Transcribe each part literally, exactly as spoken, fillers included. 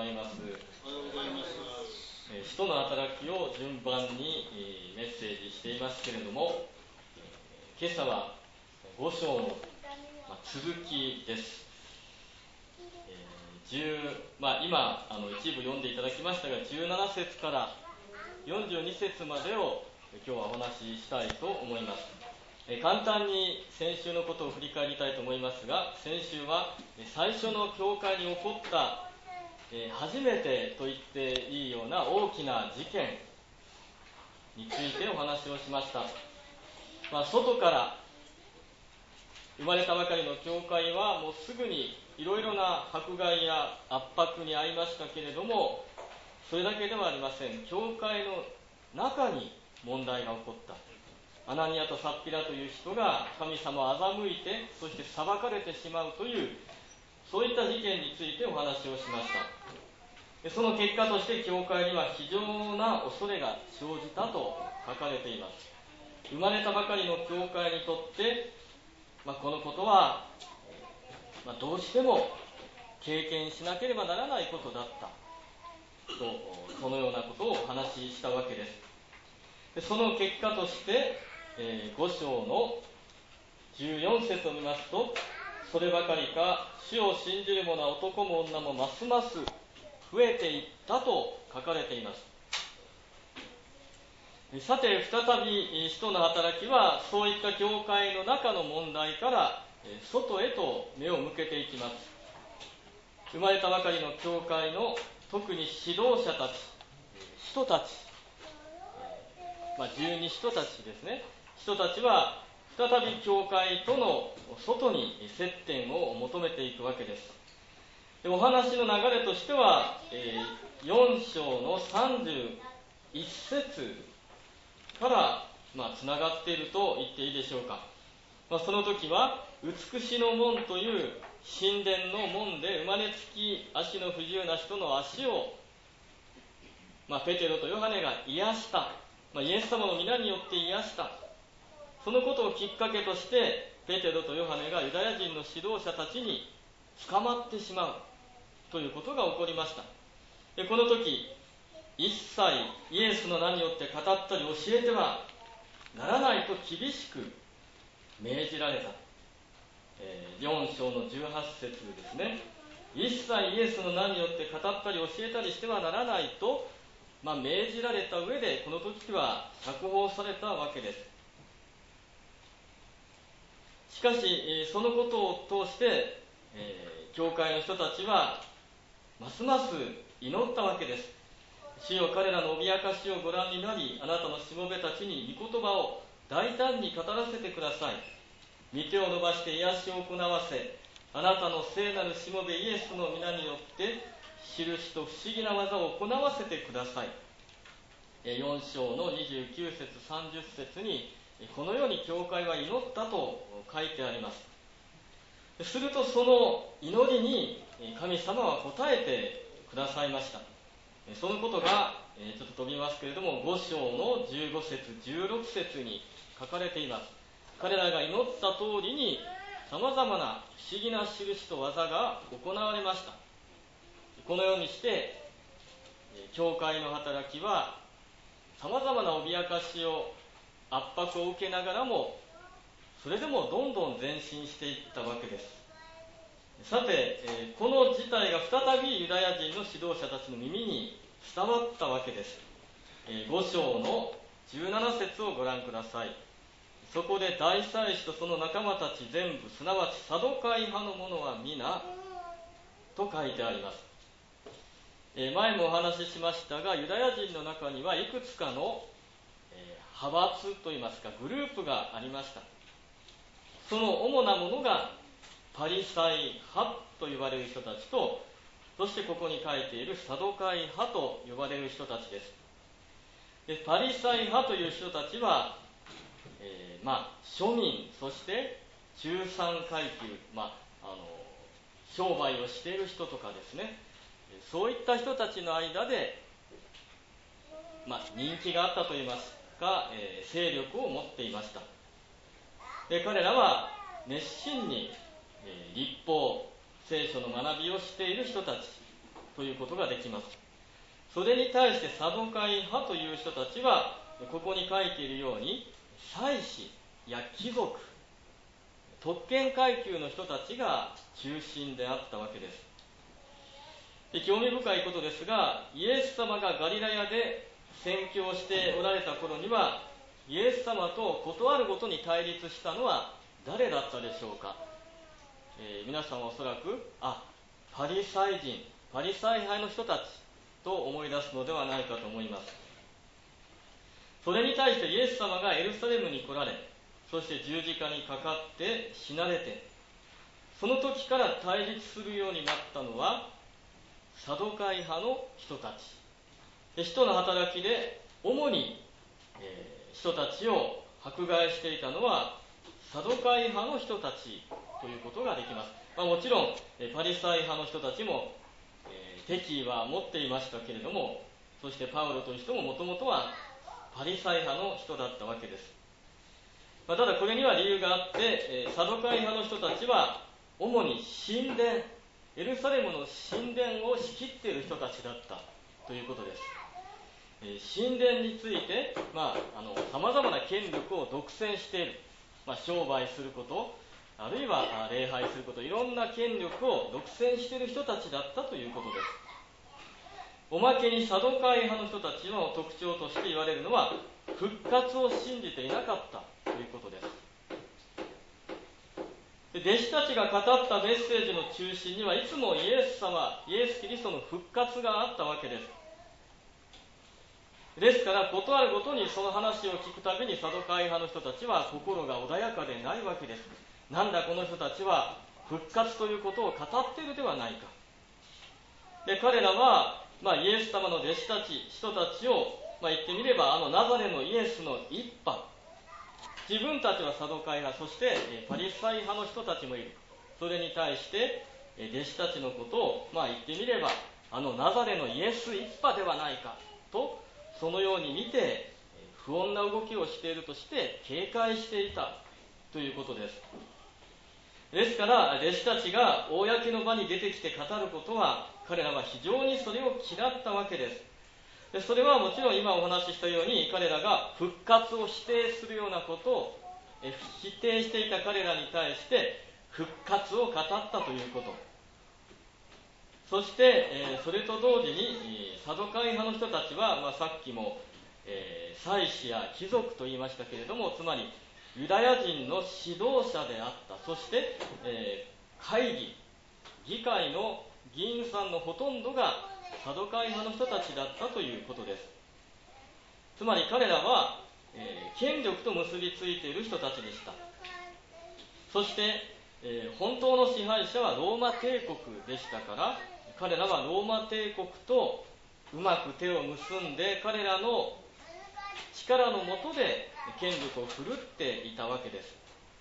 います。使徒の働きを順番にメッセージしていますけれども、今朝はご章の続きです。まあ、今あの一部読んでいただきましたが、じゅうなな節からよんじゅうに節までを今日はお話ししたいと思います。簡単に先週のことを振り返りたいと思いますが、先週は最初の教会に起こった初めてと言っていいような大きな事件についてお話をしました。まあ、外から生まれたばかりの教会はもうすぐにいろいろな迫害や圧迫に遭いましたけれども、それだけではありません。教会の中に問題が起こった。アナニアとサッピラという人が神様を欺いて、そして裁かれてしまうという、そういった事件についてお話をしました。その結果として教会には非常な恐れが生じたと書かれています。生まれたばかりの教会にとって、まあ、このことは、まあ、どうしても経験しなければならないことだったと、そのようなことをお話ししたわけです。でその結果として、えー、ご章のじゅうよん節を見ますと、そればかりか主を信じる者は男も女もますます増えていったと書かれています。さて再び使徒の働きはそういった教会の中の問題から外へと目を向けていきます。生まれたばかりの教会の特に指導者たち、人たち、まあ、十二使徒たちですね。人たちは再び教会との外に接点を求めていくわけです。でお話の流れとしては、えー、よん章のさんじゅういち節から、まあ、つながっていると言っていいでしょうか。まあ、その時は美しの門という神殿の門で生まれつき足の不自由な人の足を、まあ、ペテロとヨハネが癒した、まあ、イエス様の皆によって癒した。そのことをきっかけとしてペテロとヨハネがユダヤ人の指導者たちに捕まってしまうということが起こりました。でこの時一切イエスの名によって語ったり教えてはならないと厳しく命じられた、えー、よん章のじゅうはち節ですね。一切イエスの名によって語ったり教えたりしてはならないと、まあ、命じられた上でこの時は釈放されたわけです。しかしそのことを通して、えー、教会の人たちはますます祈ったわけです。主よ、彼らの脅かしをご覧になり、あなたのしもべたちに御言葉を大胆に語らせてください。御手を伸ばして癒しを行わせ、あなたの聖なるしもべイエスの皆によって印と不思議な技を行わせてください。よん章のにじゅうきゅう節さんじゅう節にこのように教会は祈ったと書いてあります。するとその祈りに神様は応えてくださいました。そのことがちょっと飛びますけれども、ご章のじゅうご節じゅうろく節に書かれています。彼らが祈った通りにさまざまな不思議な印と技が行われました。このようにして教会の働きはさまざまな脅かしを圧迫を受けながらも、それでもどんどん前進していったわけです。さて、えー、この事態が再びユダヤ人の指導者たちの耳に伝わったわけです。えー、ご章のじゅうなな節をご覧ください。そこで大祭司とその仲間たち全部、すなわちサドカイ派の者は皆と書いてあります。えー、前もお話ししましたが、ユダヤ人の中にはいくつかの、えー、派閥といいますかグループがありました。その主なものがパリサイ派と呼ばれる人たちと、そしてここに書いているサドカイ派と呼ばれる人たちです。でパリサイ派という人たちは、えー、まあ庶民、そして中産階級、まあ、あの商売をしている人とかですね、そういった人たちの間で、まあ、人気があったといいますか、えー、勢力を持っていました。で彼らは熱心に、えー、律法聖書の学びをしている人たち、 ということができます。それに対してサドカイ派という人たちは、ここに書いているように祭司や貴族、特権階級の人たちが中心であったわけです。で、興味深いことですが、イエス様がガリラヤで宣教しておられた頃には、イエス様と事あるごとに対立したのは誰だったでしょうか。えー、皆さんはおそらく、あ、パリサイ人、パリサイ派の人たちと思い出すのではないかと思います。それに対してイエス様がエルサレムに来られ、そして十字架にかかって死なれて、その時から対立するようになったのはサドカイ派の人たちで、使徒の働きで主に、えー、人たちを迫害していたのはサドカイ派の人たちということができます。まあ、もちろんパリサイ派の人たちも、えー、敵意は持っていましたけれども、そしてパウロという人ももともとはパリサイ派の人だったわけです。まあ、ただこれには理由があって、えー、サドカイ派の人たちは主に神殿、エルサレムの神殿を仕切っている人たちだったということです。えー、神殿についてさまざまな権力を独占している、まあ、商売すること、あるいは礼拝すること、いろんな権力を独占している人たちだったということです。おまけにサドカイ派の人たちの特徴として言われるのは、復活を信じていなかったということです。で、弟子たちが語ったメッセージの中心にはいつもイエス様、イエス・キリストの復活があったわけです。ですから、事あるごとにその話を聞くたびにサドカイ派の人たちは心が穏やかでないわけです。なんだこの人たちは復活ということを語っているではないか。で、彼らは、まあ、イエス様の弟子たち、人たちを、まあ、言ってみればあのナザレのイエスの一派、自分たちはサドカイ派、そしてパリサイ派の人たちもいる。それに対して弟子たちのことを、まあ、言ってみればあのナザレのイエス一派ではないかと、そのように見て不穏な動きをしているとして警戒していたということです。ですから弟子たちが公の場に出てきて語ることは、彼らは非常にそれを嫌ったわけです。で、それはもちろん今お話ししたように、彼らが復活を否定するようなことをえ否定していた彼らに対して復活を語ったということ、そして、えー、それと同時に、えー、サドカイ派の人たちは、まあ、さっきも、えー、祭司や貴族と言いましたけれども、つまりユダヤ人の指導者であった。そして、えー、会議、議会の議員さんのほとんどがサドカイ派の人たちだったということです。つまり彼らは、えー、権力と結びついている人たちでした。そして、えー、本当の支配者はローマ帝国でしたから、彼らはローマ帝国とうまく手を結んで、彼らの力の下で権力を振るっていたわけです。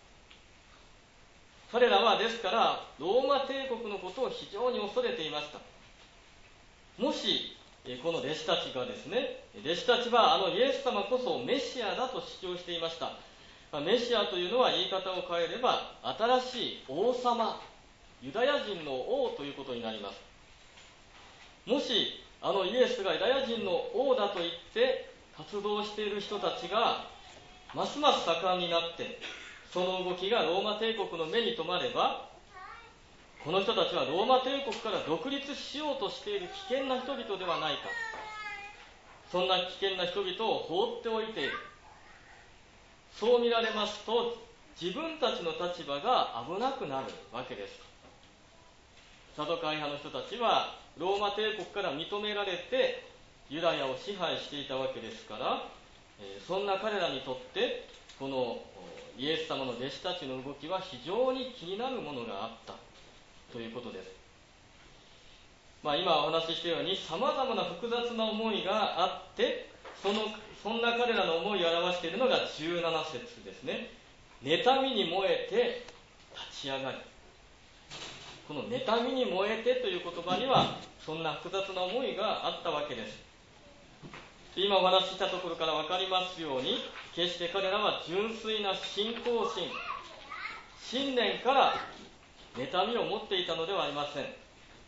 彼らはですからローマ帝国のことを非常に恐れていました。もしこの弟子たちがですね、弟子たちはあのイエス様こそメシアだと主張していました。メシアというのは言い方を変えれば新しい王様、ユダヤ人の王ということになります。もしあのイエスがユダヤ人の王だと言って活動している人たちがますます盛んになって、その動きがローマ帝国の目に留まれば、この人たちはローマ帝国から独立しようとしている危険な人々ではないか、そんな危険な人々を放っておいている、そう見られますと自分たちの立場が危なくなるわけです。サドカイ派の人たちはローマ帝国から認められてユダヤを支配していたわけですから、そんな彼らにとってこのイエス様の弟子たちの動きは非常に気になるものがあったということです。まあ、今お話ししたようにさまざまな複雑な思いがあって、そのそんな彼らの思いを表しているのがじゅうなな節ですね。妬みに燃えて立ち上がり。この妬みに燃えてという言葉にはそんな複雑な思いがあったわけです。今お話ししたところから分かりますように、決して彼らは純粋な信仰心、信念から妬みを持っていたのではありません。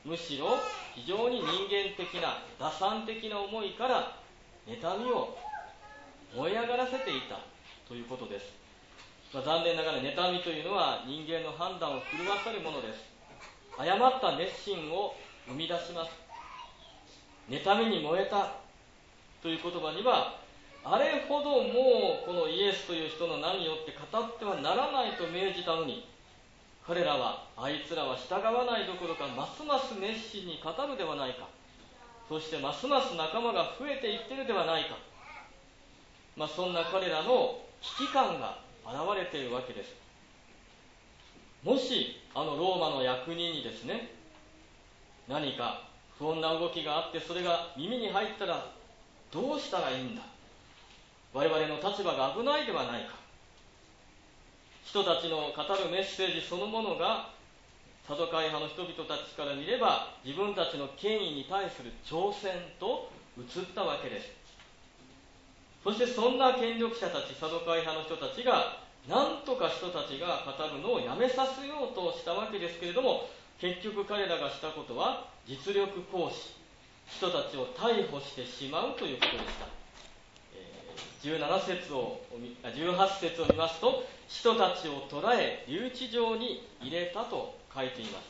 むしろ非常に人間的な打算的な思いから妬みを燃え上がらせていたということです。まあ、残念ながら妬みというのは人間の判断を狂わせるものです。誤った熱心を生み出します。妬みに燃えたという言葉には、あれほどもうこのイエスという人の名によって語ってはならないと命じたのに、彼らはあいつらは従わないどころかますます熱心に語るではないか、そしてますます仲間が増えていってるではないか、まあ、そんな彼らの危機感が現れているわけです。もしあのローマの役人にですね、何か不穏な動きがあってそれが耳に入ったらどうしたらいいんだ、我々の立場が危ないではないか、人たちの語るメッセージそのものがサドカイ派の人々たちから見れば自分たちの権威に対する挑戦と映ったわけです。そしてそんな権力者たち、サドカイ派の人たちが何とか人たちが語るのをやめさせようとしたわけですけれども、結局彼らがしたことは実力行使、人たちを逮捕してしまうということでした。じゅうなな節をじゅうはち節を見ますと、人たちを捕らえ留置場に入れたと書いています。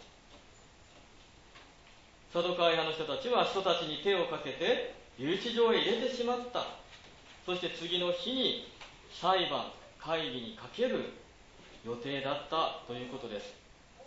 サドカイ派の人たちは人たちに手をかけて留置場へ入れてしまった。そして次の日に裁判会議にかける予定だったということです。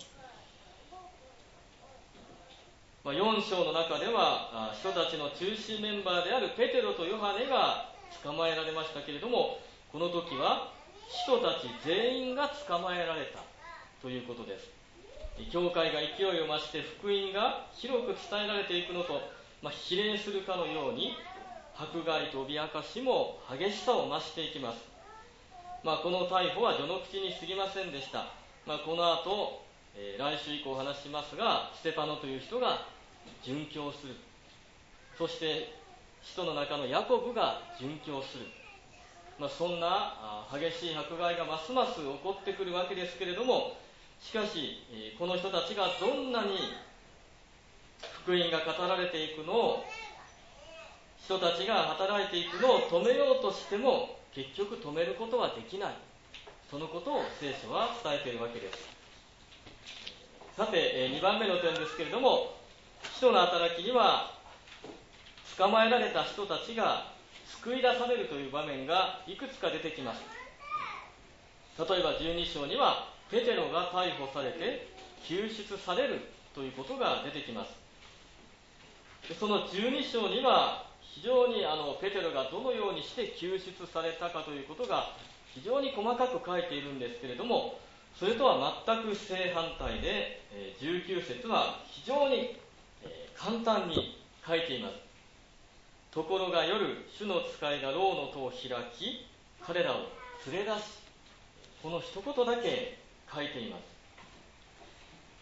まあ、よん章の中では人たちの中心メンバーであるペテロとヨハネが捕まえられましたけれども、この時は人たち全員が捕まえられたということです。教会が勢いを増して福音が広く伝えられていくのと、まあ、比例するかのように迫害と脅かしも激しさを増していきます。まあ、この逮捕は序の口に過ぎませんでした。まあ、この後、えー、来週以降お話ししますが、ステパノという人が殉教する。そして使徒の中のヤコブが殉教する。まあ、そんな激しい迫害がますます起こってくるわけですけれども、しかしこの人たちがどんなに福音が語られていくのを、人たちが働いていくのを止めようとしても結局止めることはできない、そのことを聖書は伝えているわけです。さてにばんめの点ですけれども、使徒の働きには捕まえられた人たちが救い出されるという場面がいくつか出てきます。例えばじゅうに章にはペテロが逮捕されて救出されるということが出てきます。そのじゅうに章には非常にあのペテロがどのようにして救出されたかということが非常に細かく書いているんですけれども、それとは全く正反対でじゅうきゅう節は非常に簡単に書いています。ところが夜、主の使いが牢の戸を開き、彼らを連れ出し、この一言だけ書いています。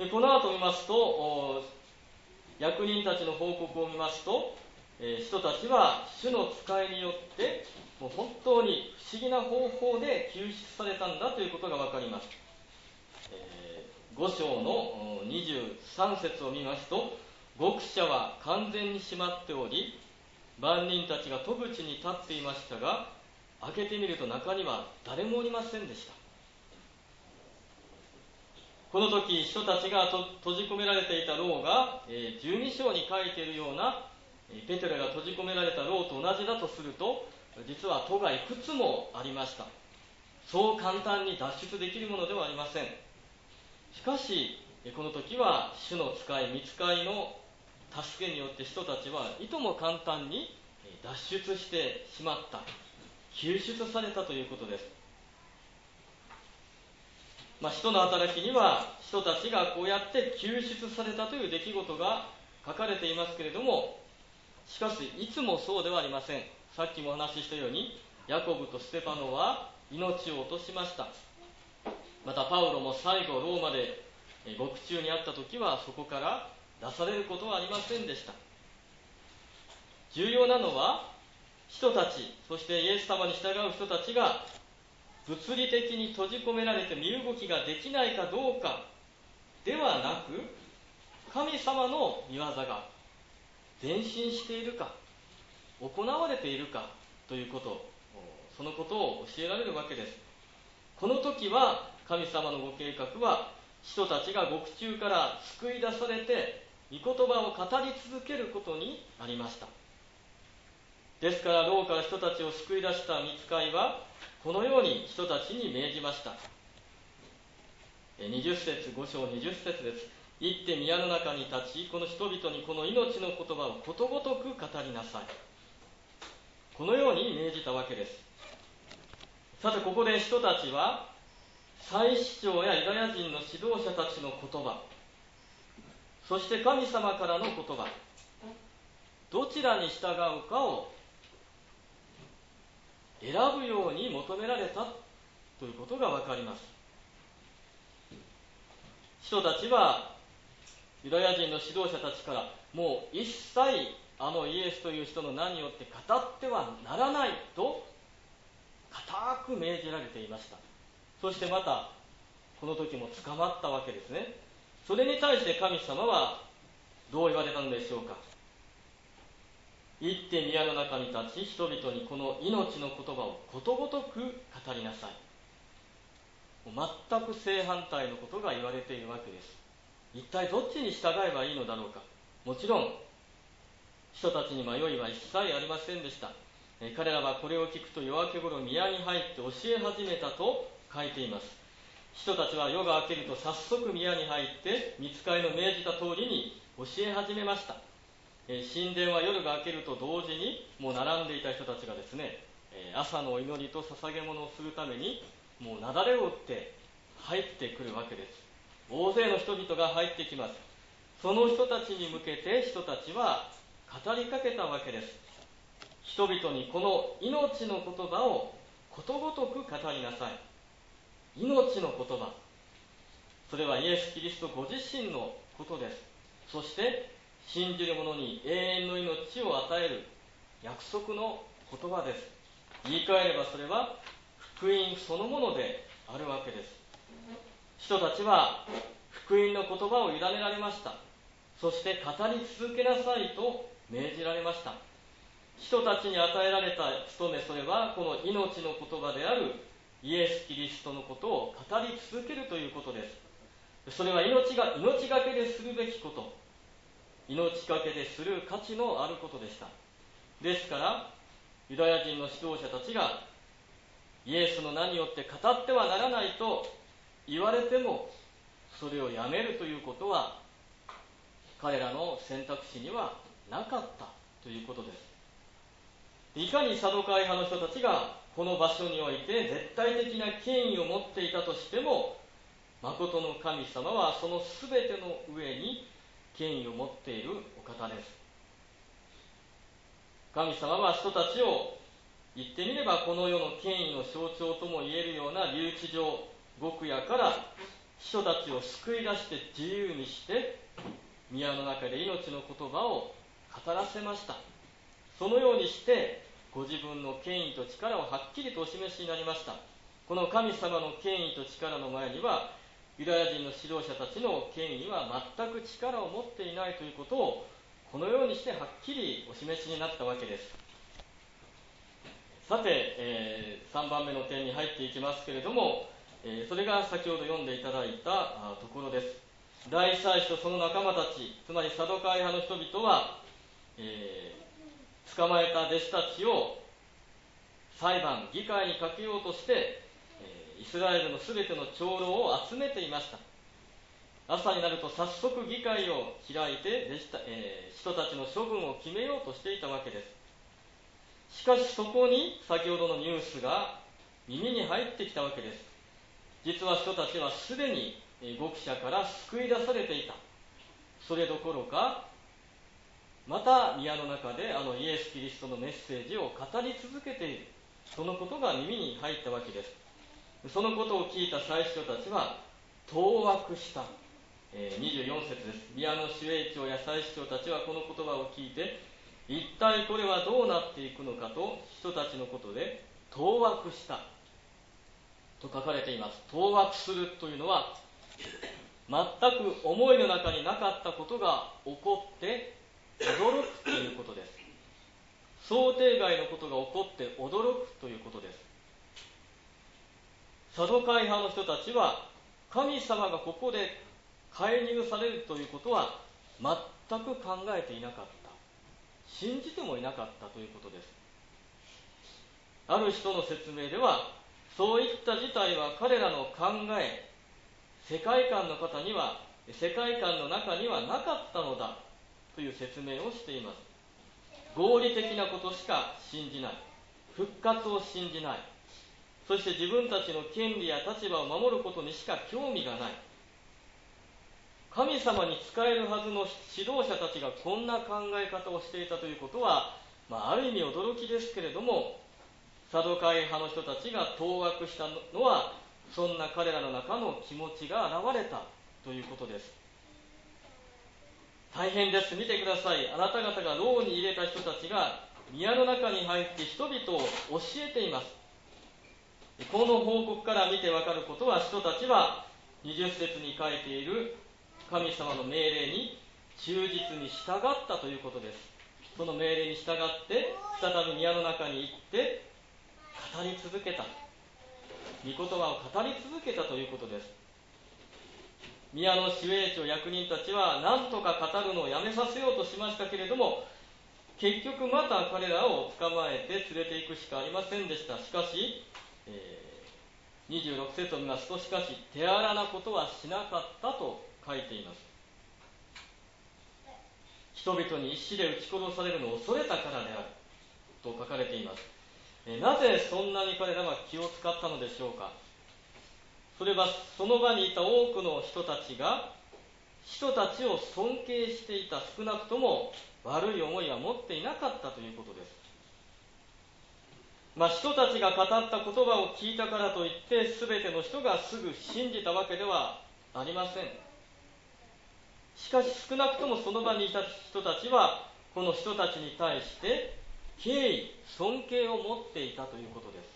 でこの後見ますと、役人たちの報告を見ますと、えー、人たちは主の使いによってもう本当に不思議な方法で救出されたんだということが分かります。えー、ご章のにじゅうさん節を見ますと、獄舎は完全に閉まっており、番人たちが戸口に立っていましたが、開けてみると中には誰もおりませんでした。この時人たちがと閉じ込められていた牢が、えー、じゅうに章に書いているようなペテロが閉じ込められた牢と同じだとすると、実は戸がいくつもありました。そう簡単に脱出できるものではありません。しかしこの時は主の使い、御使いの助けによって人たちはいとも簡単に脱出してしまった、救出されたということです。まあ、使徒の働きには人たちがこうやって救出されたという出来事が書かれていますけれども、しかしいつもそうではありません。さっきもお話ししたように、ヤコブとステパノは命を落としました。またパウロも最後ローマで獄中にあった時はそこから出されることはありませんでした。重要なのは人たち、そしてイエス様に従う人たちが物理的に閉じ込められて身動きができないかどうかではなく、 神様の御業が前進しているか行われているかということ、そのことを教えられるわけです。この時は神様のご計画は人たちが獄中から救い出されて御言葉を語り続けることにありました。ですから牢から人たちを救い出した御使いはこのように人たちに命じました。にじゅっ節、ご章にじゅっ節です。行って宮の中に立ち、この人々にこの命の言葉をことごとく語りなさい。このように命じたわけです。さてここで人たちは祭司長やユダヤ人の指導者たちの言葉、そして神様からの言葉、どちらに従うかを選ぶように求められたということがわかります。人たちはユダヤ人の指導者たちからもう一切あのイエスという人の名によって語ってはならないと固く命じられていました。そしてまたこの時も捕まったわけですね。それに対して神様はどう言われたのでしょうか。行って宮の中に立ち、人々にこの命の言葉をことごとく語りなさい。全く正反対のことが言われているわけです。一体どっちに従えばいいのだろうか。もちろん人たちに迷いは一切ありませんでした。え彼らはこれを聞くと夜明けごろ宮に入って教え始めたと書いています。人たちは夜が明けると早速宮に入って御使いの命じた通りに教え始めました。え神殿は夜が明けると同時にもう並んでいた人たちがですね、え朝の祈りと捧げ物をするためにもう雪崩を打って入ってくるわけです。大勢の人々が入ってきます。その人たちに向けて人たちは語りかけたわけです。人々にこの命の言葉をことごとく語りなさい。命の言葉、それはイエス・キリストご自身のことです。そして信じる者に永遠の命を与える約束の言葉です。言い換えればそれは福音そのものであるわけです。人たちは福音の言葉を委ねられました。そして語り続けなさいと命じられました。人たちに与えられた務め、それはこの命の言葉であるイエス・キリストのことを語り続けるということです。それは命が命がけでするべきこと、命がけでする価値のあることでした。ですからユダヤ人の指導者たちがイエスの名によって語ってはならないと言われてもそれをやめるということは彼らの選択肢にはなかったということです。いかにサドカイ派の人たちがこの場所において絶対的な権威を持っていたとしても、誠の神様はそのすべての上に権威を持っているお方です。神様は人たちを言ってみればこの世の権威の象徴ともいえるような留置場、獄屋から人たちを救い出して自由にして宮の中で命の言葉を語らせました。そのようにしてご自分の権威と力をはっきりとお示しになりました。この神様の権威と力の前にはユダヤ人の指導者たちの権威は全く力を持っていないということをこのようにしてはっきりお示しになったわけです。さて、えー、さんばんめの点に入っていきますけれども、えー、それが先ほど読んでいただいたところです。大祭司とその仲間たち、つまりサドカイ派の人々は、えー捕まえた弟子たちを裁判、議会にかけようとして、イスラエルのすべての長老を集めていました。朝になると早速議会を開いて弟子た、えー、人たちの処分を決めようとしていたわけです。しかしそこに先ほどのニュースが耳に入ってきたわけです。実は人たちはすでに獄舎から救い出されていた。それどころかまた宮の中であのイエス・キリストのメッセージを語り続けている、そのことが耳に入ったわけです。そのことを聞いた祭司長たちは当惑した、えー、にじゅうよん節です。宮の守衛長や祭司長たちはこの言葉を聞いて一体これはどうなっていくのかと人たちのことで当惑したと書かれています。当惑するというのは全く思いの中になかったことが起こって驚くということです。想定外のことが起こって驚くということです。サドカイ派の人たちは、神様がここで介入されるということは全く考えていなかった。信じてもいなかったということです。ある人の説明では、そういった事態は彼らの考え、世界観の方には、世界観の中にはなかったのだという説明をしています。合理的なことしか信じない。復活を信じない。そして自分たちの権利や立場を守ることにしか興味がない。神様に仕えるはずの指導者たちがこんな考え方をしていたということは、まあ、ある意味驚きですけれども、サドカイ派の人たちが当惑したのは、そんな彼らの中の気持ちが現れたということです。大変です。見てください。あなた方が牢に入れた人たちが宮の中に入って人々を教えています。この報告から見てわかることは、人たちはにじゅっ節に書いている神様の命令に忠実に従ったということです。その命令に従って再び宮の中に行って語り続けた。御言葉を語り続けたということです。宮の守衛長役人たちは何とか語るのをやめさせようとしましたけれども、結局また彼らを捕まえて連れて行くしかありませんでした。しかし、えー、にじゅうろく節を見ますと、しかし手荒なことはしなかったと書いています。人々に石で撃ち殺されるのを恐れたからであると書かれています。えー、なぜそんなに彼らは気を使ったのでしょうか。それはその場にいた多くの人たちが人たちを尊敬していた。少なくとも悪い思いは持っていなかったということです。まあ、人たちが語った言葉を聞いたからといって全ての人がすぐ信じたわけではありません。しかし少なくともその場にいた人たちはこの人たちに対して敬意、尊敬を持っていたということです。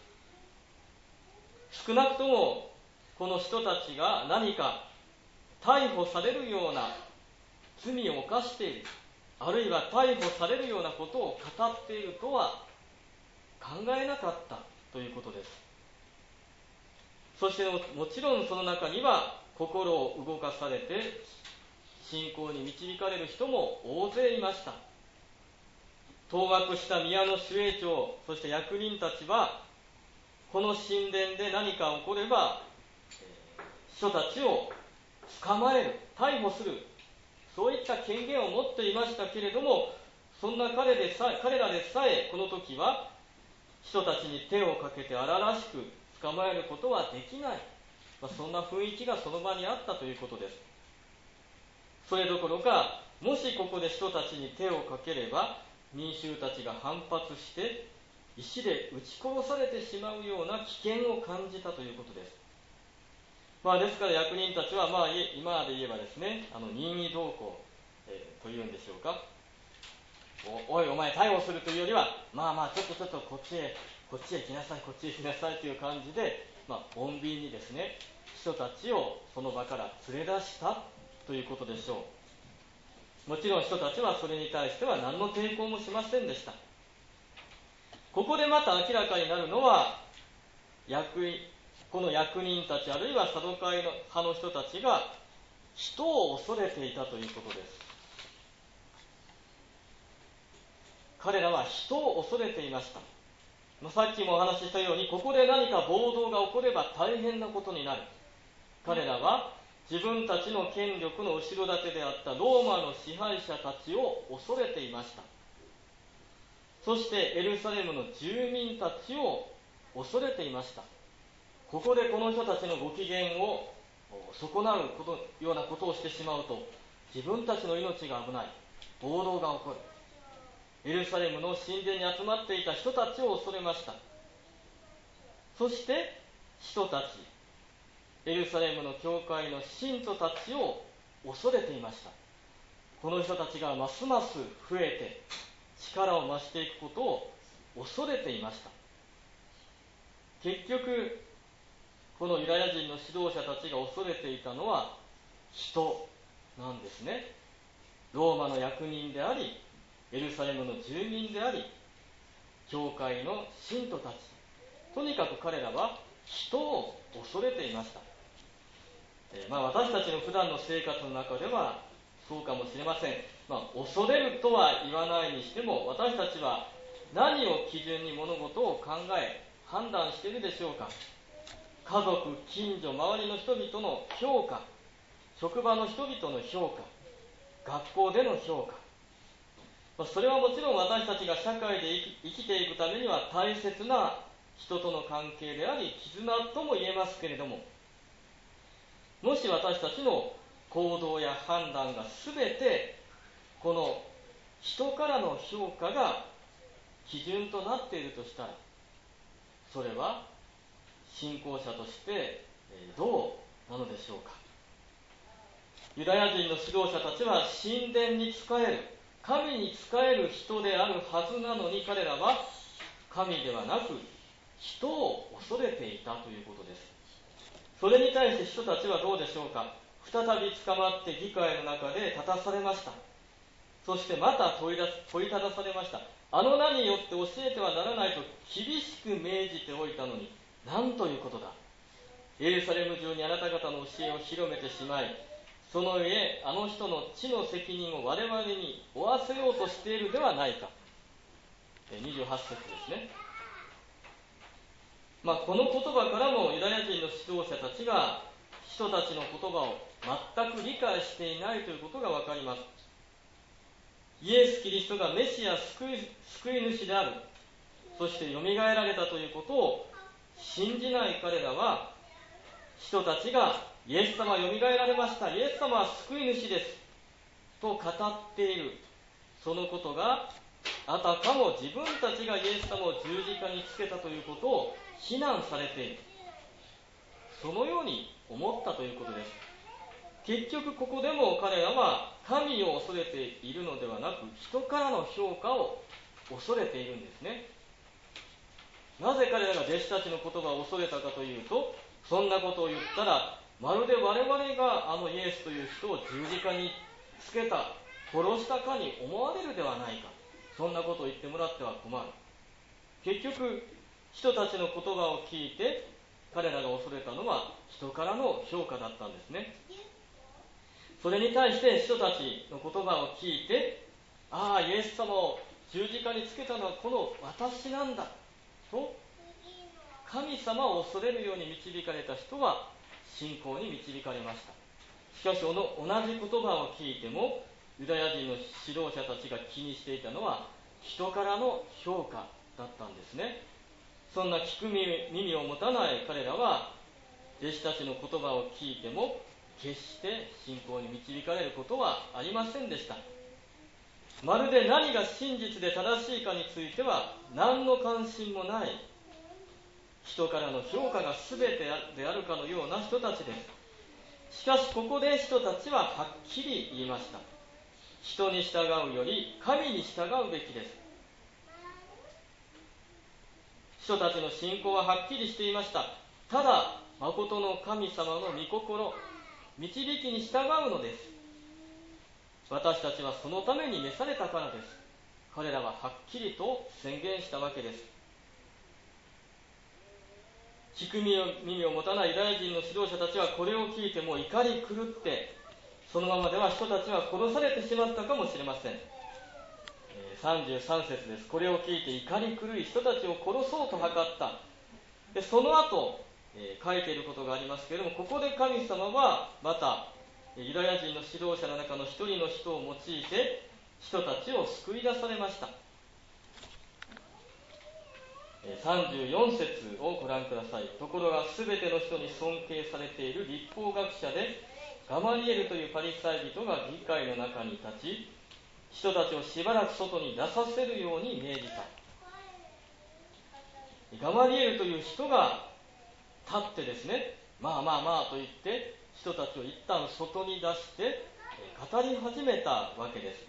少なくともこの人たちが何か逮捕されるような罪を犯している、あるいは逮捕されるようなことを語っているとは考えなかったということです。そして も, もちろんその中には心を動かされて信仰に導かれる人も大勢いました。当惑した宮の守衛長、そして役人たちはこの神殿で何か起これば人たちを捕まえる、逮捕する、そういった権限を持っていましたけれども、そんな 彼, でさ彼らでさえこの時は人たちに手をかけて荒々しく捕まえることはできない、まあ、そんな雰囲気がその場にあったということです。それどころか、もしここで人たちに手をかければ民衆たちが反発して石で撃ち殺されてしまうような危険を感じたということです。まあ、ですから役人たちは、まあ、今で言えばですね、あの任意同行、えー、というんでしょうか、お, おいお前逮捕するというよりは、まあまあちょっとちょっとこっちへこっちへ来なさいこっちへ来なさいという感じで、まあ、穏便にですね人たちをその場から連れ出したということでしょう。もちろん人たちはそれに対しては何の抵抗もしませんでした。ここでまた明らかになるのは、役員この役人たちあるいはサドカイ派の人たちが人を恐れていたということです。彼らは人を恐れていました。まあ、さっきもお話ししたように、ここで何か暴動が起これば大変なことになる。彼らは自分たちの権力の後ろ盾であったローマの支配者たちを恐れていました。そしてエルサレムの住民たちを恐れていました。ここでこの人たちのご機嫌を損なうことようなことをしてしまうと、自分たちの命が危ない、暴動が起こる。エルサレムの神殿に集まっていた人たちを恐れました。そして人たち、エルサレムの教会の信徒たちを恐れていました。この人たちがますます増えて力を増していくことを恐れていました。結局このユダヤ人の指導者たちが恐れていたのは、 人なんですね。ローマの役人であり、エルサレムの住民であり、教会の信徒たち、とにかく彼らは人を恐れていました。えーまあ、私たちの普段の生活の中ではそうかもしれません。まあ、恐れるとは言わないにしても、私たちは何を基準に物事を考え判断しているでしょうか。家族、近所、周りの人々の評価、職場の人々の評価、学校での評価、まあ、それはもちろん私たちが社会で生き、生きていくためには大切な人との関係であり、絆とも言えますけれども、もし私たちの行動や判断が全てこの人からの評価が基準となっているとしたら、それは信仰者としてどうなのでしょうか。ユダヤ人の指導者たちは神殿に仕える、神に仕える人であるはずなのに、彼らは神ではなく人を恐れていたということです。それに対して人たちはどうでしょうか。再び捕まって議会の中で立たされました。そしてまた問い出す問いただされました。あの名によって教えてはならないと厳しく命じておいたのに、なんということだ。エルサレム中にあなた方の教えを広めてしまい、その上あの人の地の責任を我々に負わせようとしているではないか。にじゅうはち節ですね。まあ、この言葉からもユダヤ人の指導者たちが人たちの言葉を全く理解していないということが分かります。イエス・キリストがメシア救い、救い主である、そしてよみがえられたということを信じない彼らは、人たちがイエス様はよみがえられました、イエス様は救い主ですと語っている、そのことがあたかも自分たちがイエス様を十字架につけたということを非難されている、そのように思ったということです。結局ここでも彼らは神を恐れているのではなく、人からの評価を恐れているんですね。なぜ彼らが弟子たちの言葉を恐れたかというと、そんなことを言ったらまるで我々があのイエスという人を十字架につけた、殺したかに思われるではないか、そんなことを言ってもらっては困る。結局人たちの言葉を聞いて彼らが恐れたのは人からの評価だったんですね。それに対して人たちの言葉を聞いて、ああイエス様を十字架につけたのはこの私なんだと神様を恐れるように導かれた人は信仰に導かれました。しかし同じ言葉を聞いてもユダヤ人の指導者たちが気にしていたのは人からの評価だったんですね。そんな聞く耳を持たない彼らは弟子たちの言葉を聞いても決して信仰に導かれることはありませんでした。まるで何が真実で正しいかについては何の関心もない、人からの評価が全てであるかのような人たちです。しかしここで人たちははっきり言いました。人に従うより神に従うべきです。人たちの信仰ははっきりしていました。ただ誠の神様の御心、導きに従うのです。私たちはそのために召されたからです。彼らははっきりと宣言したわけです。聞く耳を持たないユダヤ人の指導者たちはこれを聞いても怒り狂って、そのままでは人たちは殺されてしまったかもしれません。さんじゅうさん節です。これを聞いて怒り狂い人たちを殺そうと図った。でその後、えー、書いていることがありますけれども、ここで神様はまたユダヤ人の指導者の中の一人の人を用いて人たちを救い出されました。さんじゅうよん節をご覧ください。ところがすべての人に尊敬されている律法学者でガマリエルというパリサイ人が議会の中に立ち、人たちをしばらく外に出させるように命じた。ガマリエルという人が立ってですね、まあまあまあと言って人たちを一旦外に出して語り始めたわけです。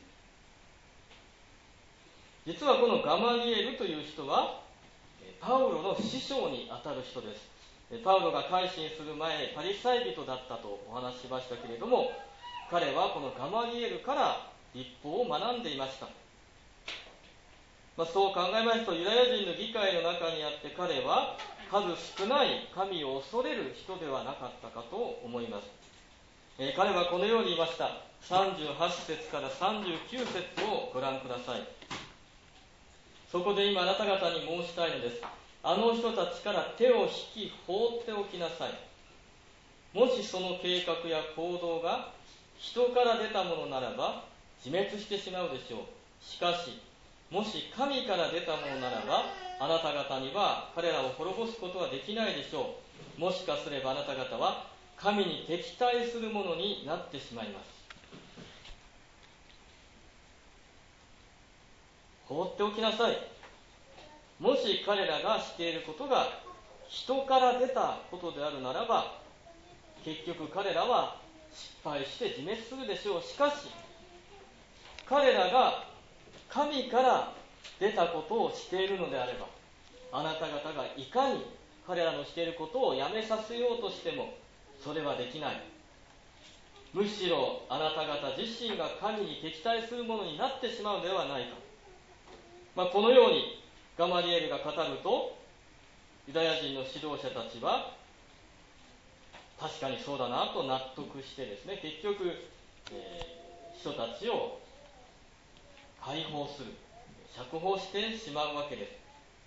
実はこのガマリエルという人はパウロの師匠にあたる人です。 パウロが改心する前、パリサイ人だったとお話ししましたけれども、彼はこのガマリエルから律法を学んでいました。まあ、そう考えますと、ユダヤ人の議会の中にあって、彼は数少ない神を恐れる人ではなかったかと思います。えー、彼はこのように言いました。さんじゅうはち節からさんじゅうきゅう節をご覧ください。そこで今あなた方に申したいのです。あの人たちから手を引き放っておきなさい。もしその計画や行動が人から出たものならば自滅してしまうでしょう。しかしもし神から出たものならばあなた方には彼らを滅ぼすことはできないでしょう。もしかすればあなた方は神に敵対するものになってしまいます。放っておきなさい。もし彼らがしていることが人から出たことであるならば結局彼らは失敗して自滅するでしょう。しかし彼らが神から出たことをしているのであればあなた方がいかに彼らのしていることをやめさせようとしてもそれはできない。むしろあなた方自身が神に敵対するものになってしまうのではないか。まあ、このようにガマリエルが語るとユダヤ人の指導者たちは確かにそうだなと納得してですね、結局、えー、人たちを解放する、釈放してしまうわけです。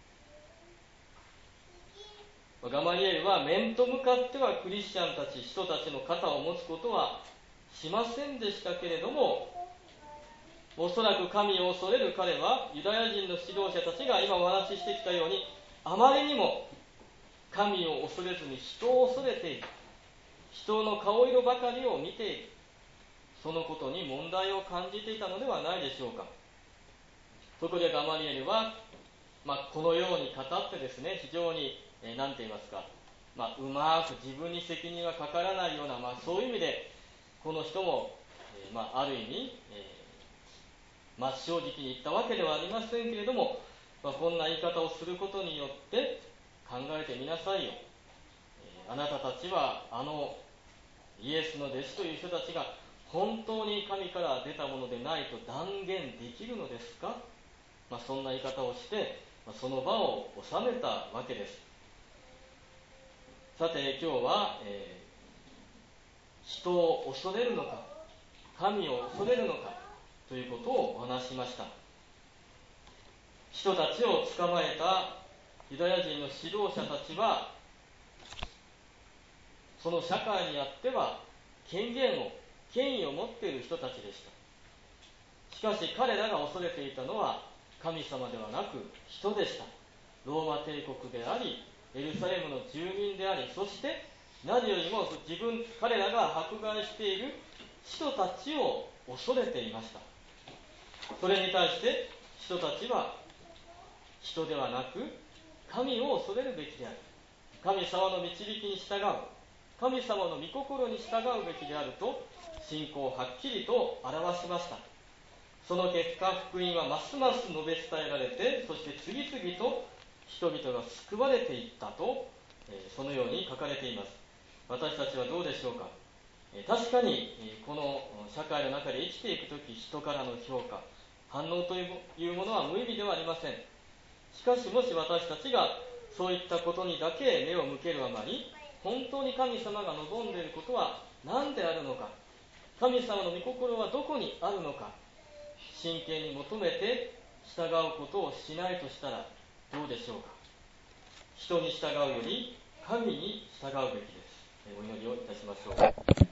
ガマリエルは面と向かってはクリスチャンたち、人たちの肩を持つことはしませんでしたけれども、おそらく神を恐れる彼はユダヤ人の指導者たちが今お話ししてきたようにあまりにも神を恐れずに人を恐れている、人の顔色ばかりを見ている、そのことに問題を感じていたのではないでしょうか。そこでガマリエルは、まあ、このように語ってですね、非常に何、えー、て言いますか、まあ、うまく自分に責任がかからないような、まあ、そういう意味でこの人も、えーまあ、ある意味、えー真正直に言ったわけではありませんけれども、まあ、こんな言い方をすることによって考えてみなさいよ、えー、あなたたちはあのイエスの弟子という人たちが本当に神から出たものでないと断言できるのですか。まあ、そんな言い方をして、まあ、その場を収めたわけです。さて今日は、えー、人を恐れるのか神を恐れるのかということをお話しました。人たちを捕まえたユダヤ人の指導者たちはその社会にあっては権限を権威を持っている人たちでした。しかし彼らが恐れていたのは神様ではなく人でした。ローマ帝国でありエルサレムの住民であり、そして何よりも自分彼らが迫害している人たちを恐れていました。それに対して人たちは人ではなく神を恐れるべきである、神様の導きに従う、神様の御心に従うべきであると信仰をはっきりと表しました。その結果福音はますます述べ伝えられて、そして次々と人々が救われていったと、えー、そのように書かれています。私たちはどうでしょうか。えー、確かに、えー、この社会の中で生きていくとき人からの評価反応というものは無意味ではありません。しかしもし私たちがそういったことにだけ目を向けるあまり本当に神様が望んでいることは何であるのか、神様の御心はどこにあるのか、真剣に求めて従うことをしないとしたらどうでしょうか。人に従うより神に従うべきです。お祈りをいたしましょう。